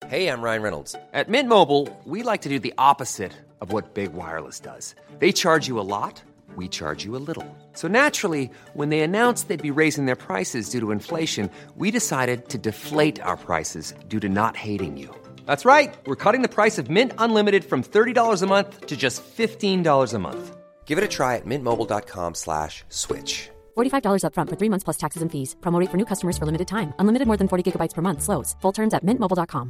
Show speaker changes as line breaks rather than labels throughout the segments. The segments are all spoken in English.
Hey, I'm Ryan Reynolds. At Mint Mobile, we like to do the opposite of what Big Wireless does. They charge you a lot, we charge you a little. So naturally, when they announced they'd be raising their prices due to inflation, we decided to deflate our prices due to not hating you. That's right. We're cutting the price of Mint Unlimited from $30 a month to just $15 a month. Give it a try at mintmobile.com/switch.
$45 up front for 3 months plus taxes and fees. Promo rate for new customers for limited time. Unlimited more than 40 gigabytes per month. Slows full terms at mintmobile.com.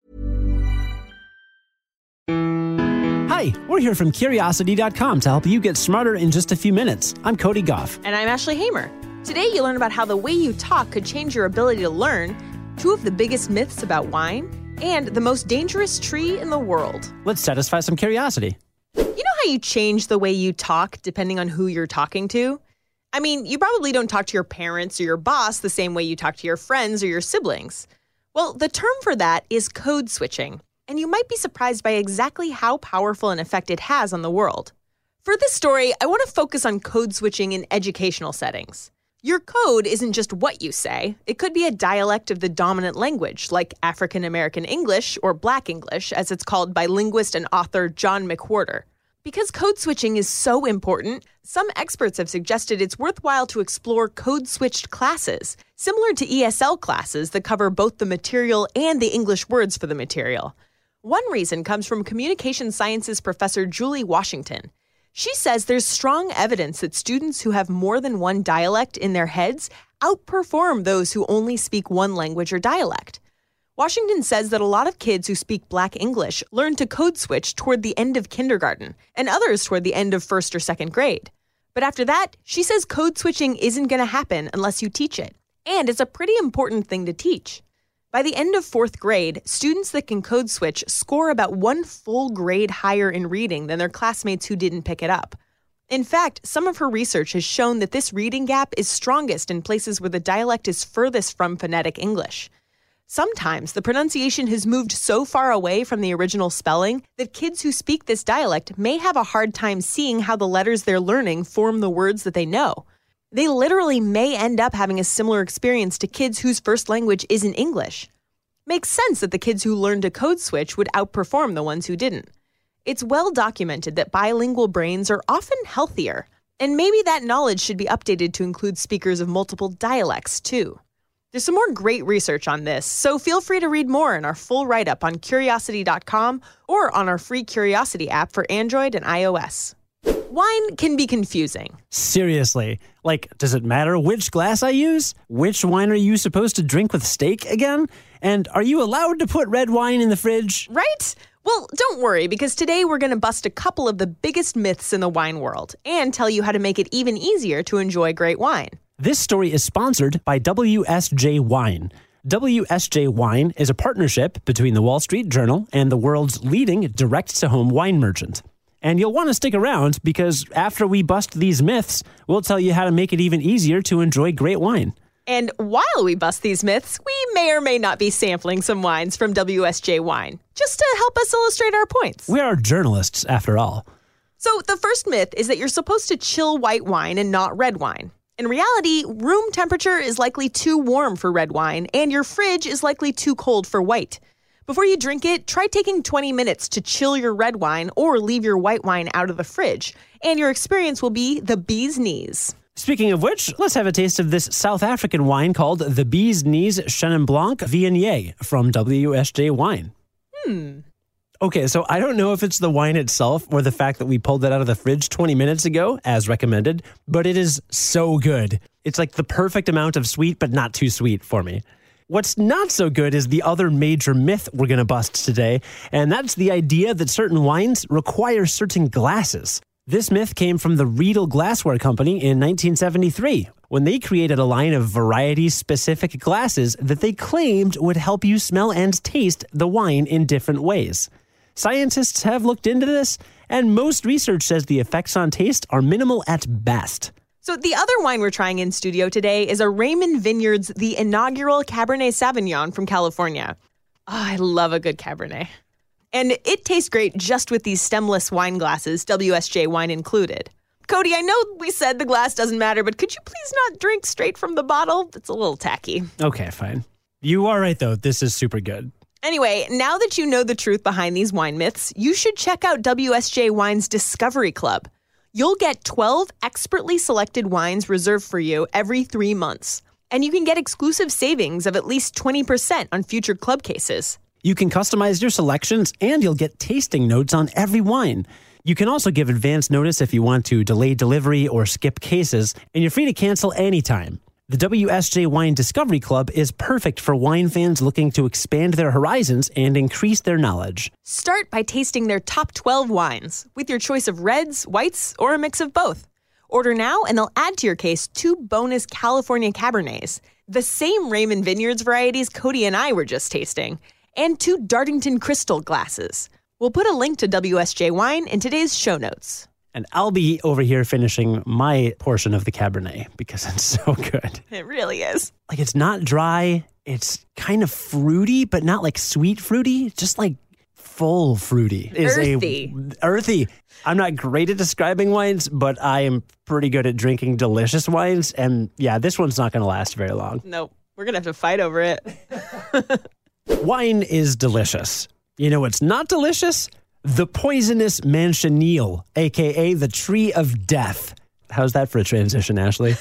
Hi, we're here from Curiosity.com to help you get smarter in just a few minutes. I'm Cody Goff.
And I'm Ashley Hamer. Today you'll learn about how the way you talk could change your ability to learn, 2 of the biggest myths about wine, and the most dangerous tree in the world.
Let's satisfy some curiosity.
You know how you change the way you talk depending on who you're talking to? I mean, you probably don't talk to your parents or your boss the same way you talk to your friends or your siblings. Well, the term for that is code switching. And you might be surprised by exactly how powerful an effect it has on the world. For this story, I want to focus on code switching in educational settings. Your code isn't just what you say. It could be a dialect of the dominant language, like African American English or Black English, as it's called by linguist and author John McWhorter. Because code switching is so important, some experts have suggested it's worthwhile to explore code-switched classes, similar to ESL classes that cover both the material and the English words for the material. One reason comes from communication sciences professor Julie Washington. She says there's strong evidence that students who have more than one dialect in their heads outperform those who only speak one language or dialect. Washington says that a lot of kids who speak Black English learn to code switch toward the end of kindergarten, and others toward the end of first or second grade. But after that, she says code switching isn't going to happen unless you teach it. And it's a pretty important thing to teach. By the end of 4th grade, students that can code switch score about 1 full grade higher in reading than their classmates who didn't pick it up. In fact, some of her research has shown that this reading gap is strongest in places where the dialect is furthest from phonetic English. Sometimes the pronunciation has moved so far away from the original spelling that kids who speak this dialect may have a hard time seeing how the letters they're learning form the words that they know. They literally may end up having a similar experience to kids whose first language isn't English. Makes sense that the kids who learned to code switch would outperform the ones who didn't. It's well documented that bilingual brains are often healthier, and maybe that knowledge should be updated to include speakers of multiple dialects, too. There's some more great research on this, so feel free to read more in our full write-up on Curiosity.com or on our free Curiosity app for Android and iOS. Wine can be confusing.
Seriously. Like, does it matter which glass I use? Which wine are you supposed to drink with steak again? And are you allowed to put red wine in the fridge?
Right? Well, don't worry, because today we're going to bust a couple of the biggest myths in the wine world and tell you how to make it even easier to enjoy great wine.
This story is sponsored by WSJ Wine. WSJ Wine is a partnership between the Wall Street Journal and the world's leading direct-to-home wine merchant. And you'll want to stick around because after we bust these myths, we'll tell you how to make it even easier to enjoy great wine.
And while we bust these myths, we may or may not be sampling some wines from WSJ Wine, just to help us illustrate our points.
We are journalists, after all.
So the first myth is that you're supposed to chill white wine and not red wine. In reality, room temperature is likely too warm for red wine, and your fridge is likely too cold for white. Before you drink it, try taking 20 minutes to chill your red wine or leave your white wine out of the fridge, and your experience will be the bee's knees.
Speaking of which, let's have a taste of this South African wine called the Bee's Knees Chenin Blanc Viognier from WSJ Wine. Okay, so I don't know if it's the wine itself or the fact that we pulled it out of the fridge 20 minutes ago, as recommended, but it is so good. It's like the perfect amount of sweet, but not too sweet for me. What's not so good is the other major myth we're going to bust today, and that's the idea that certain wines require certain glasses. This myth came from the Riedel Glassware Company in 1973, when they created a line of variety-specific glasses that they claimed would help you smell and taste the wine in different ways. Scientists have looked into this, and most research says the effects on taste are minimal at best.
So the other wine we're trying in studio today is a Raymond Vineyards The Inaugural Cabernet Sauvignon from California. Oh, I love a good Cabernet. And it tastes great just with these stemless wine glasses, WSJ Wine included. Cody, I know we said the glass doesn't matter, but could you please not drink straight from the bottle? It's a little tacky.
Okay, fine. You are right, though. This is super good.
Anyway, now that you know the truth behind these wine myths, you should check out WSJ Wine's Discovery Club. You'll get 12 expertly selected wines reserved for you every 3 months. And you can get exclusive savings of at least 20% on future club cases.
You can customize your selections and you'll get tasting notes on every wine. You can also give advance notice if you want to delay delivery or skip cases, and you're free to cancel anytime. The WSJ Wine Discovery Club is perfect for wine fans looking to expand their horizons and increase their knowledge.
Start by tasting their top 12 wines with your choice of reds, whites, or a mix of both. Order now and they'll add to your case 2 bonus California Cabernets, the same Raymond Vineyards varieties Cody and I were just tasting, and 2 Dartington Crystal glasses. We'll put a link to WSJ Wine in today's show notes.
And I'll be over here finishing my portion of the Cabernet because it's so good.
It really is.
Like, it's not dry. It's kind of fruity, but not like sweet fruity, just like full fruity. Earthy. I'm not great at describing wines, but I am pretty good at drinking delicious wines. And yeah, this one's not going to last very long.
Nope. We're going to have to fight over it.
Wine is delicious. You know what's not delicious? The poisonous manchineel, a.k.a. the tree of death. How's that for a transition, Ashley?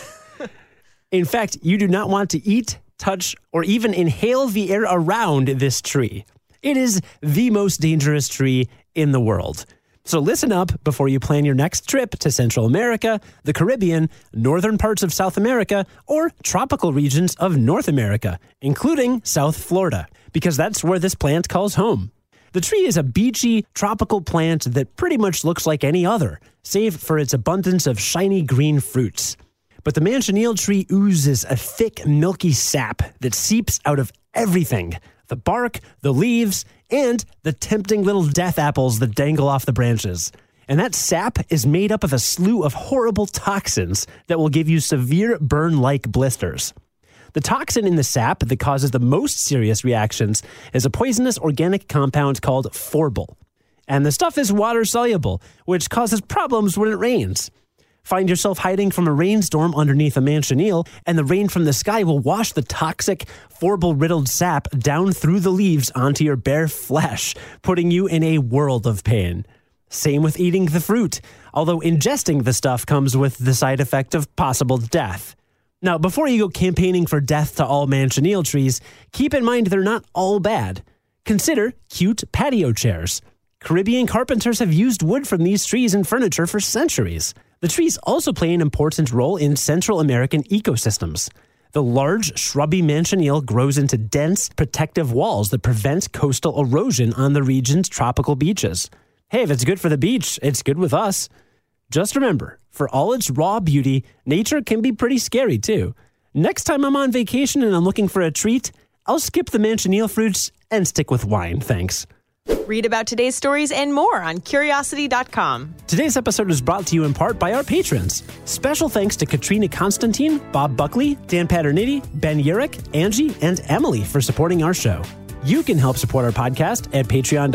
In fact, you do not want to eat, touch, or even inhale the air around this tree. It is the most dangerous tree in the world. So listen up before you plan your next trip to Central America, the Caribbean, northern parts of South America, or tropical regions of North America, including South Florida, because that's where this plant calls home. The tree is a beachy, tropical plant that pretty much looks like any other, save for its abundance of shiny green fruits. But the manchineel tree oozes a thick, milky sap that seeps out of everything: the bark, the leaves, and the tempting little death apples that dangle off the branches. And that sap is made up of a slew of horrible toxins that will give you severe burn-like blisters. The toxin in the sap that causes the most serious reactions is a poisonous organic compound called phorbol. And the stuff is water-soluble, which causes problems when it rains. Find yourself hiding from a rainstorm underneath a manchineel, and the rain from the sky will wash the toxic, phorbol-riddled sap down through the leaves onto your bare flesh, putting you in a world of pain. Same with eating the fruit, although ingesting the stuff comes with the side effect of possible death. Now, before you go campaigning for death to all manchineel trees, keep in mind they're not all bad. Consider cute patio chairs. Caribbean carpenters have used wood from these trees in furniture for centuries. The trees also play an important role in Central American ecosystems. The large, shrubby manchineel grows into dense, protective walls that prevent coastal erosion on the region's tropical beaches. Hey, if it's good for the beach, it's good with us. Just remember, for all its raw beauty, nature can be pretty scary too. Next time I'm on vacation and I'm looking for a treat, I'll skip the manchineel fruits and stick with wine, thanks.
Read about today's stories and more on Curiosity.com.
Today's episode is brought to you in part by our patrons. Special thanks to Katrina Constantine, Bob Buckley, Dan Paterniti, Ben Urich, Angie, and Emily for supporting our show. You can help support our podcast at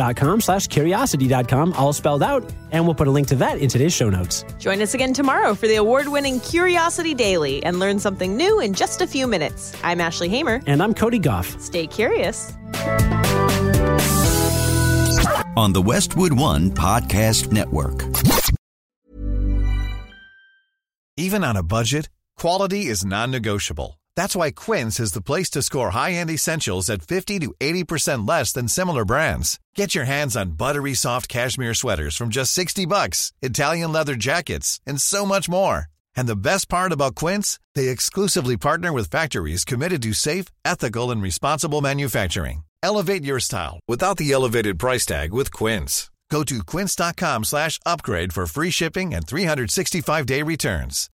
patreon.com/curiosity.com, all spelled out, and we'll put a link to that in today's show notes.
Join us again tomorrow for the award-winning Curiosity Daily and learn something new in just a few minutes. I'm Ashley Hamer.
And I'm Cody Goff.
Stay curious.
On the Westwood One Podcast Network.
Even on a budget, quality is non-negotiable. That's why Quince is the place to score high-end essentials at 50 to 80% less than similar brands. Get your hands on buttery soft cashmere sweaters from just $60, Italian leather jackets, and so much more. And the best part about Quince, they exclusively partner with factories committed to safe, ethical, and responsible manufacturing. Elevate your style without the elevated price tag with Quince. Go to quince.com/upgrade for free shipping and 365-day returns.